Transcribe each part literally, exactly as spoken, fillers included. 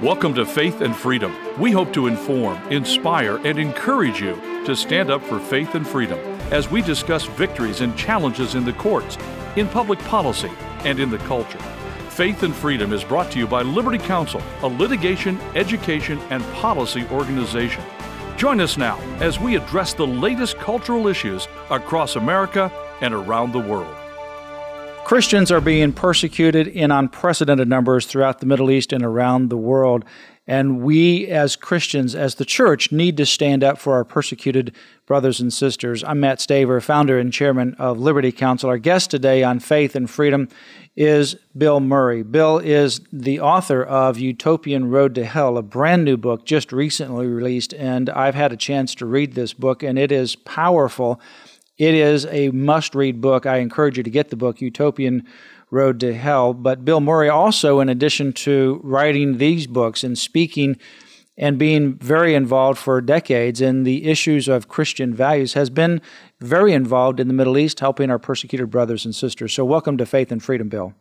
Welcome to Faith and Freedom. We hope to inform, inspire, and encourage you to stand up for faith and freedom as we discuss victories and challenges in the courts, in public policy, and in the culture. Faith and Freedom is brought to you by Liberty Counsel, a litigation, education, and policy organization. Join us now as we address the latest cultural issues across America and around the world. Christians are being persecuted in unprecedented numbers throughout the Middle East and around the world. And we as Christians, as the church, need to stand up for our persecuted brothers and sisters. I'm Matt Staver, founder and chairman of Liberty Counsel. Our guest today on Faith and Freedom is Bill Murray. Bill is the author of Utopian Road to Hell, a brand new book just recently released. And I've had a chance to read this book, and it is powerful. It is a must-read book. I encourage you to get the book, Utopian Road to Hell. But Bill Murray also, in addition to writing these books and speaking and being very involved for decades in the issues of Christian values, has been very involved in the Middle East, helping our persecuted brothers and sisters. So welcome to Faith and Freedom, Bill.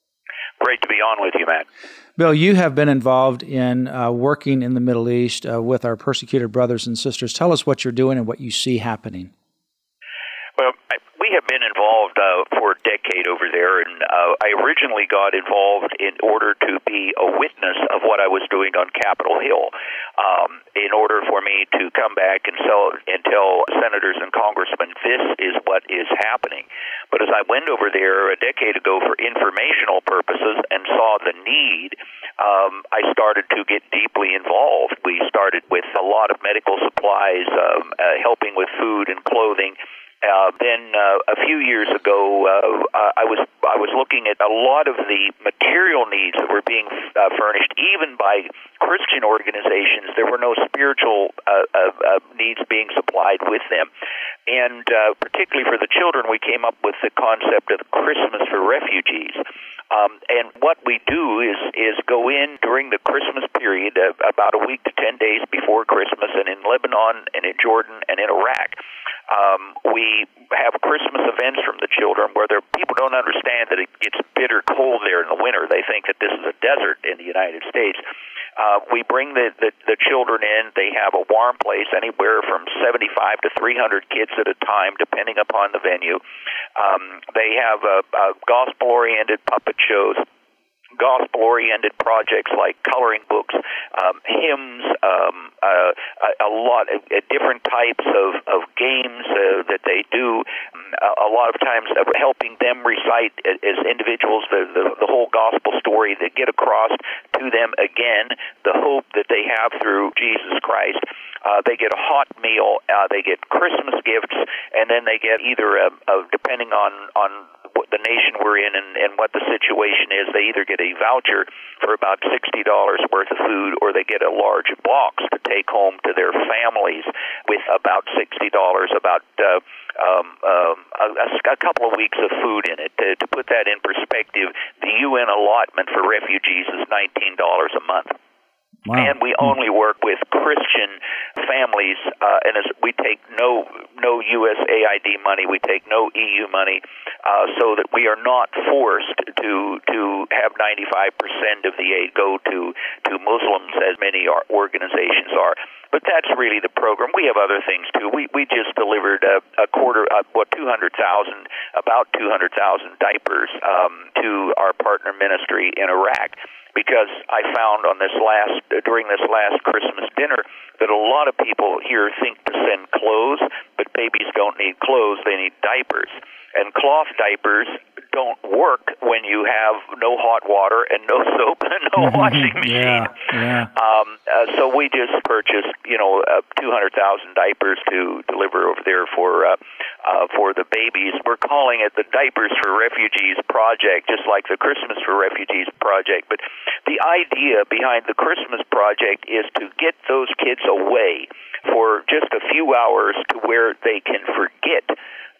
Great to be on with you, Matt. Bill, you have been involved in uh, working in the Middle East uh, with our persecuted brothers and sisters. Tell us what you're doing and what you see happening. Well, I, we have been involved uh, for a decade over there, and uh, I originally got involved in order to be a witness of what I was doing on Capitol Hill, um, in order for me to come back and, sell, and tell senators and congressmen, this is what is happening. But as I went over there a decade ago for informational purposes and saw the need, um, I started to get deeply involved. We started with a lot of medical supplies, um, uh, helping with food and clothing. Uh, then uh, a few years ago, uh, I was I was looking at a lot of the material needs that were being uh, furnished, even by Christian organizations. There were no spiritual uh, uh, uh, needs being supplied with them. And uh, particularly for the children, we came up with the concept of Christmas for refugees. Um, and what we do is is go in during the Christmas period, uh, about a week to ten days before Christmas, and in Lebanon and in Jordan and in Iraq. Um, we have Christmas events from the children where people don't understand that it gets bitter cold there in the winter. They think that this is a desert in the United States. Uh, we bring the, the, the children in. They have a warm place, anywhere from seventy-five to three hundred kids at a time, depending upon the venue. Um, they have uh, uh, gospel-oriented puppet shows, gospel-oriented projects like coloring books, um, hymns, um, uh, a, a lot of uh, different types of, of games uh, that they do. A, a lot of times uh, helping them recite as individuals the, the, the whole gospel story, that get across to them again the hope that they have through Jesus Christ. Uh, they get a hot meal, uh, they get Christmas gifts, and then they get either, a, a, depending on, on what the nation we're in and, and what the situation is, they either get a voucher for about sixty dollars worth of food, or they get a large box to take home to their families with about sixty dollars, about uh, um, um, a, a couple of weeks of food in it. To, to put that in perspective, the U N allotment for refugees is nineteen dollars a month. Wow. And we only work with Christian families, uh, and as we take no no U S A I D money, we take no E U money, uh, so that we are not forced to to have ninety-five percent of the aid go to to Muslims, as many our organizations are. But that's really the program. We have other things too. We we just delivered a, a quarter, uh, what two hundred thousand, about two hundred thousand diapers um, to our partner ministry in Iraq. Because I found on this last during this last Christmas dinner that a lot of people here think to send clothes, but babies don't need clothes; they need diapers. And cloth diapers don't work when you have no hot water and no soap and no washing machine. Yeah, yeah. Um, uh, so we just purchased, you know, uh, two hundred thousand diapers to deliver over there for uh, uh, for the babies. We're calling it the Diapers for Refugees Project, just like the Christmas for Refugees Project. But the idea behind the Christmas Project is to get those kids away for just a few hours to where they can forget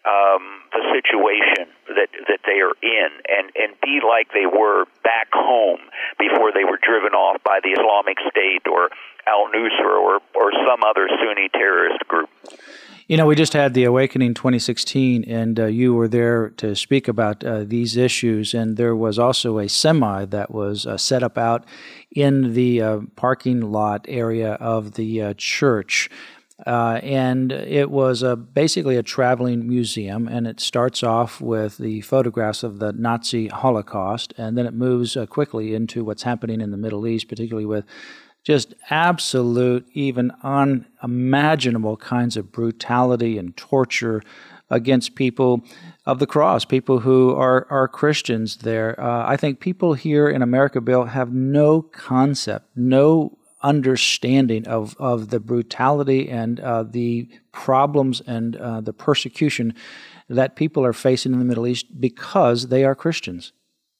Um, the situation that, that they are in, and, and be like they were back home, before they were driven off by the Islamic State or al-Nusra or, or some other Sunni terrorist group. You know, we just had the Awakening twenty sixteen, and uh, you were there to speak about uh, these issues, and there was also a semi that was uh, set up out in the uh, parking lot area of the uh, church. Uh, and it was a, basically a traveling museum, and it starts off with the photographs of the Nazi Holocaust, and then it moves uh, quickly into what's happening in the Middle East, particularly with just absolute, even unimaginable kinds of brutality and torture against people of the cross, people who are, are Christians there. Uh, I think people here in America, Bill, have no concept, no understanding of, of the brutality and uh, the problems and uh, the persecution that people are facing in the Middle East because they are Christians.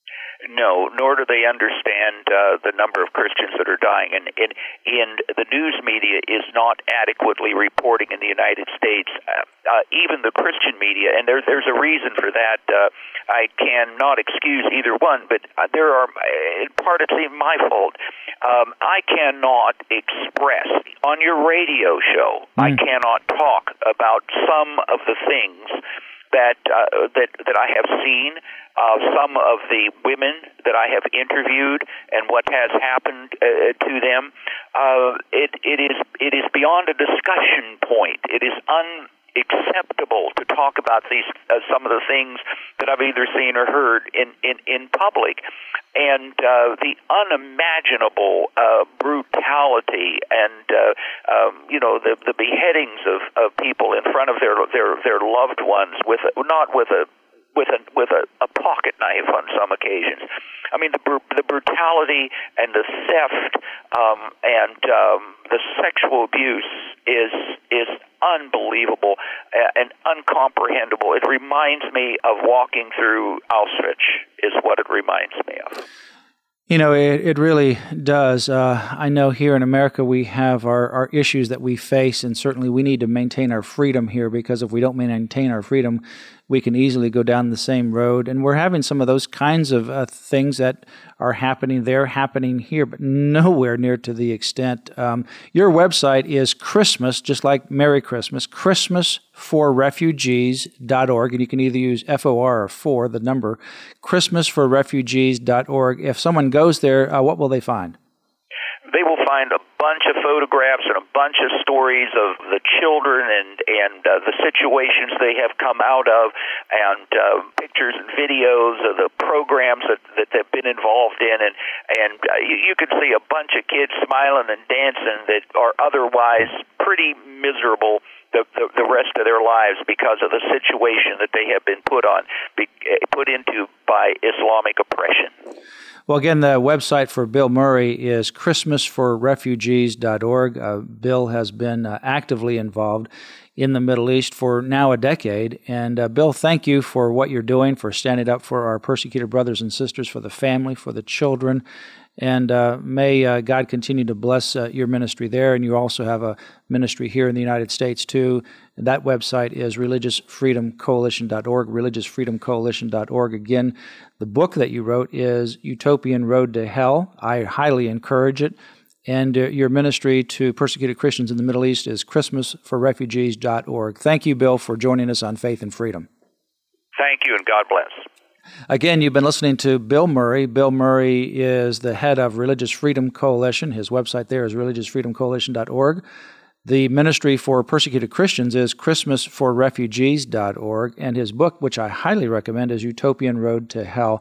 No, nor do they understand uh, the number of Christians that are dying. And, and, and the news media is not adequately reporting in the United States, uh, uh, even the Christian media, and there, there's a reason for that. Uh, I cannot excuse either one, but uh, there are, in part it's even my fault. Um, I cannot express, on your radio show, mm. I cannot talk about some of the things that uh, that that I have seen, uh, some of the women that I have interviewed, and what has happened uh, to them. Uh, it it is it is beyond a discussion point. It is unacceptable to talk about these uh, some of the things that I've either seen or heard in in, in public. And uh, the unimaginable uh, brutality and, uh, um, you know, the, the beheadings of, of people in front of their their, their loved ones, with a, not with a with a with a, a pocket knife on some occasions. I mean, the the brutality and the theft um, and um, the sexual abuse is is unbelievable and uncomprehendable. It reminds me of walking through Auschwitz, is what it reminds me of. You know, it, it really does. Uh, I know here in America we have our, our issues that we face, and certainly we need to maintain our freedom here, because if we don't maintain our freedom, we can easily go down the same road. And we're having some of those kinds of uh, things that are happening there, happening here, but nowhere near to the extent. Um, your website is Christmas, just like Merry Christmas, Christmas for refugees dot org, and you can either use F O R or for, the number, Christmas for refugees dot org. If someone goes there, uh, what will they find? They will find a bunch of photographs and a bunch of stories of the children and and uh, the situations they have come out of, and uh, pictures and videos of the programs that, that they've been involved in, and and uh, you, you can see a bunch of kids smiling and dancing that are otherwise pretty miserable the, the, the rest of their lives because of the situation that they have been put on, be, put into by Islamic oppression. Well, again, the website for Bill Murray is Christmas for refugees dot org. Uh, Bill has been uh, actively involved in the Middle East for now a decade. And uh, Bill, thank you for what you're doing, for standing up for our persecuted brothers and sisters, for the family, for the children. And uh, may uh, God continue to bless uh, your ministry there. And you also have a ministry here in the United States, too. And that website is religious freedom coalition dot org, religious freedom coalition dot org. Again, the book that you wrote is Utopian Road to Hell. I highly encourage it. And uh, your ministry to persecuted Christians in the Middle East is Christmas for refugees dot org. Thank you, Bill, for joining us on Faith and Freedom. Thank you, and God bless. Again, you've been listening to Bill Murray. Bill Murray is the head of Religious Freedom Coalition. His website there is religious freedom coalition dot org. The ministry for persecuted Christians is Christmas for refugees dot org. And his book, which I highly recommend, is Utopian Road to Hell.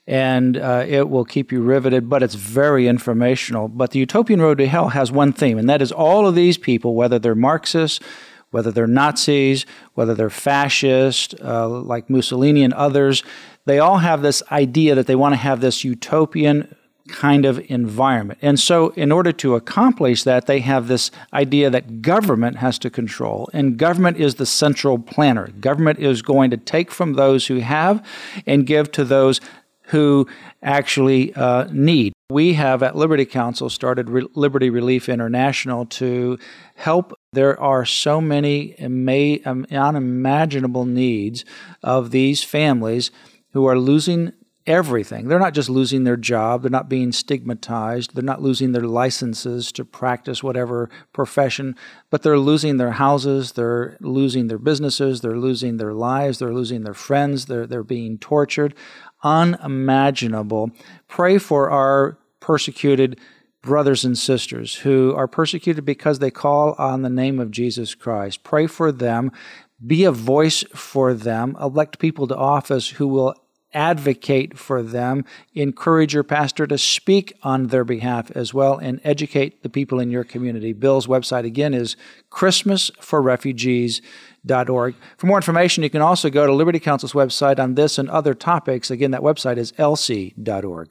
And uh, it will keep you riveted, but it's very informational. But the Utopian Road to Hell has one theme, and that is all of these people, whether they're Marxists, whether they're Nazis, whether they're fascist, uh, like Mussolini and others, they all have this idea that they want to have this utopian kind of environment. And so in order to accomplish that, they have this idea that government has to control, and government is the central planner. Government is going to take from those who have and give to those who actually uh, need. We have at Liberty Counsel started Re- Liberty Relief International to help. There are so many ima- um, unimaginable needs of these families who are losing everything. They're not just losing their job. They're not being stigmatized. They're not losing their licenses to practice whatever profession, but they're losing their houses. They're losing their businesses. They're losing their lives. They're losing their friends. They're, they're being tortured. Unimaginable. Pray for our persecuted brothers and sisters who are persecuted because they call on the name of Jesus Christ. Pray for them. Be a voice for them. Elect people to office who will advocate for them. Encourage your pastor to speak on their behalf as well, and educate the people in your community. Bill's website, again, is christmas for refugees dot org. For more information, you can also go to Liberty Counsel's website on this and other topics. Again, that website is l c dot org.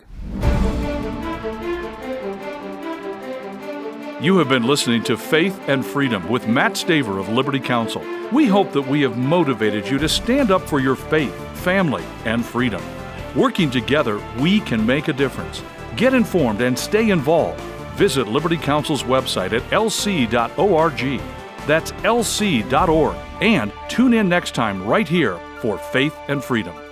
You have been listening to Faith and Freedom with Matt Staver of Liberty Counsel. We hope that we have motivated you to stand up for your faith, family, and freedom. Working together, we can make a difference. Get informed and stay involved. Visit Liberty Counsel's website at l c dot org. That's l c dot org. And tune in next time right here for Faith and Freedom.